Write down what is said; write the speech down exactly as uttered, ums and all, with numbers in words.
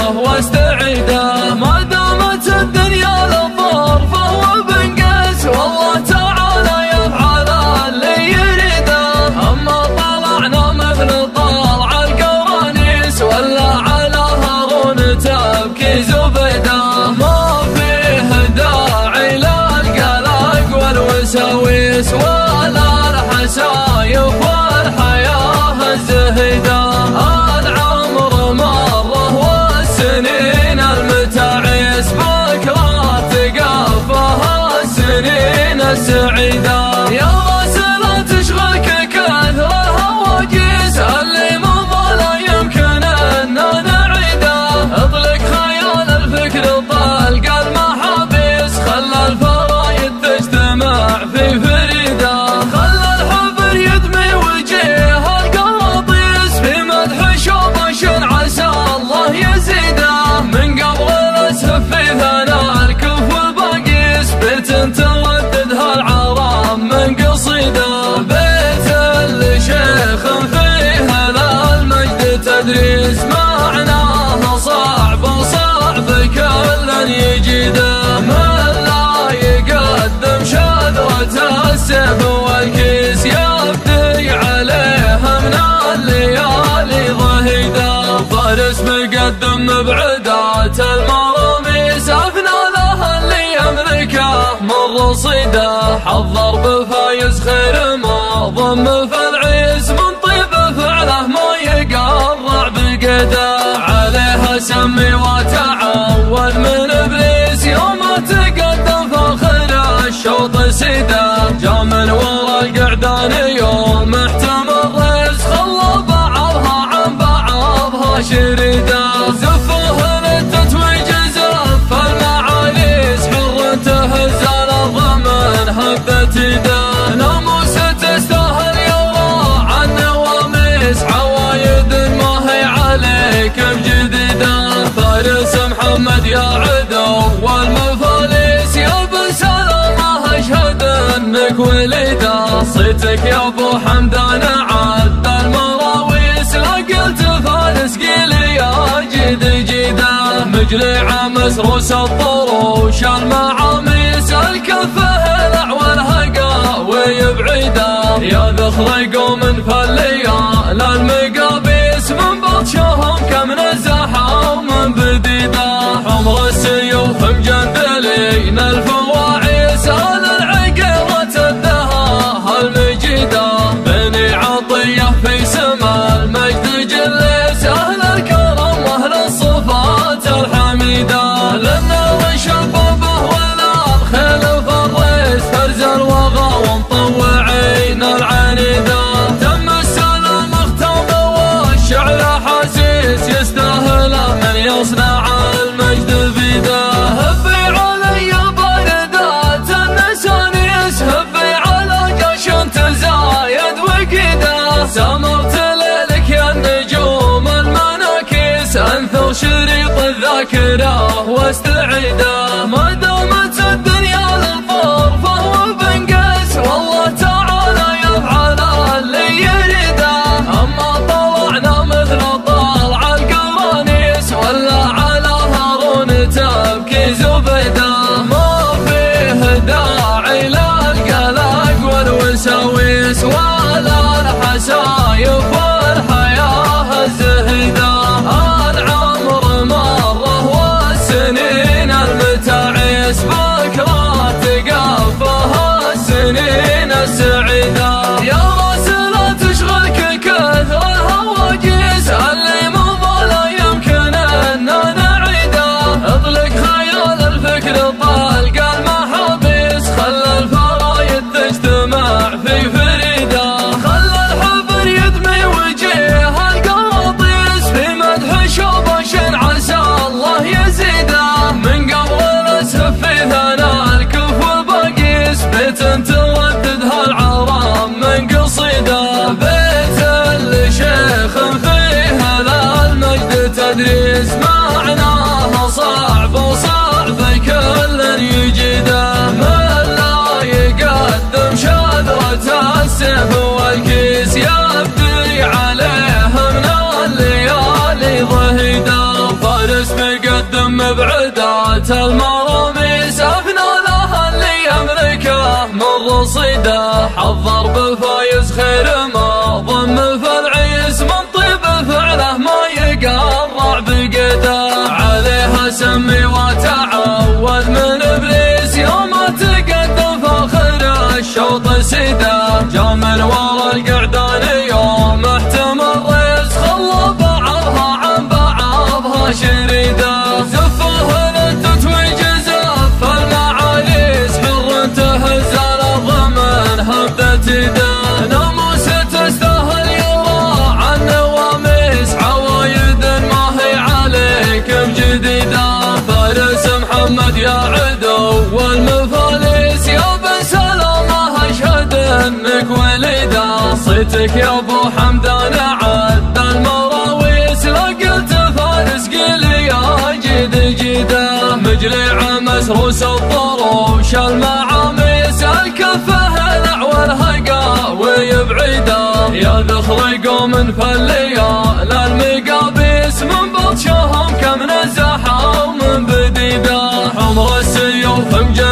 واستعيده. ما دامت الدنيا للضر فهو بنقاس، والله تعالى يفعل اللي يريده. اما طلعنا مثل طلع القرانيس ولا على هارون تبكي زبيده. ما فيه داعي للقلق والوساويس ولا الحسايف والحياه الزهيده. العمر مره والسنين المتعيس بكره تقفها السنين السعيده. يا غاسل تشغلك كثر الهواجيس اللي مضى لا يمكن ان نعيده. اطلق خيال الفكر طلق المحابيس، خلى الفرايد تجتمع في فريده. خلى الحبر يدمي وجيه القراطيس في مدح شوبش عسى الله يزيده. من قبل الاسهف في ثناء الكف والباقيس بيت ترددها العرام من قصيده. بيت الشيخ فيه للمجد تدريس معناه صعب وصعب كل يجيده. من لا يقدم شذرة السيف والكيس يبدي عليه من الليالي ضهيده. فارس مقدم مبعدات المراميس أفنى له اللي يملكه من رصيده. حضر بفايز خير ما ضم في العيس، من طيب فعله ما يقرع بقيده. عليها سمي وتعود من ابليس يوم تقدم فخر الشوط سيده. جا من ورا القعدان يوم احتمل ريس، خلى بعضها عن بعضها شريده. زفوه للتتويج زف المعاليس، حر تهز الارض من هبت يده. ناموس تستاهل يرى عن نواميس، عوايد ما هي عليك بجديده. فارس محمد يا عدو والمفاليس، يا ابن سلامه اشهد انك وليده. صيتك يا ابو حمدان عد المراويس، لا قلت فارس قيلي يا جيد جيده. مجلع مسروس الطروش المعاميس، الكفه الاعول هقاوي بعيده. يا ذخر قوم فالليال المقابيس، من بطشهم كم نزحوا من بديده. حمر السيوف مجندلين الفواعيس، اهل العقيرة الدهاها المجيده. بني عطيه في سما المجد جليس، اهل الكرم واهل الصفات الحميده. للنار شبابه ولا الخيل فريس، فرز الوغى ومطوعين العنيده. تم السلام اختام والشعر حسيس، يستاهل من يصنع المجد بيده. هبي علي باردات النسانيس، هبي على جيش تزايد وقيده. سمرت ليلك يا النجوم المناكيس، انثر شريط الذاكره واستعيده. ما دامت الدنيا للضر فهو بنقاس، والله تعالى يفعل اللي يريده. اما طلعنا مثل طلع القرانيس ولا على هارون تبكي زبيده. ما فيه داعي للقلق والوساويس ولا الحسايف والحياه الزهيده. العمر مره والسنين المتعيس بكره تقفها السنين السعيده. يا غاسل تشغلك كثر الهواجيس اللي مضى لا يمكن ان نعيده. اطلق خيال الفكر طلق المحابيس، خلى الفرايد تجتمع في فريده. خلى الحبر يدمي وجيه القراطيس في مدح شوبش عسى الله يزيده. من قبل الاسهف في ثناء الكف والباقيس بيت ترددها العرام من قصيده. بيت الشيخ فيه للمجد تدريس معناه صعب وصعب كل يجيده. من لا يقدم شذرة السيف والكيس يبدي عليه من الليالي ضهيده. فارس سمحة من ورا القعدان يوم احتمل ريس خلى بعضها عن بعضها شريدة زفه للتتويج زف المعاليس حر تهز الارض من هبة يده ناموسة تستاهل يرى عن نواميس عوايد ما هي عليك بجديدة فارس محمد يا عدو والمفاليس يا بن سلامة اشهد انك وليدة صيتك يا ابو حمدان عد المراويس لو قلت فارس قل يا جد جده مجلع مسروس الضروش المعاميس الكفه نعوى الهقاوي بعيده يا ذخر قوم فالليال المقابيس من بطشهم كم نزحوا من بديده حمر السيوف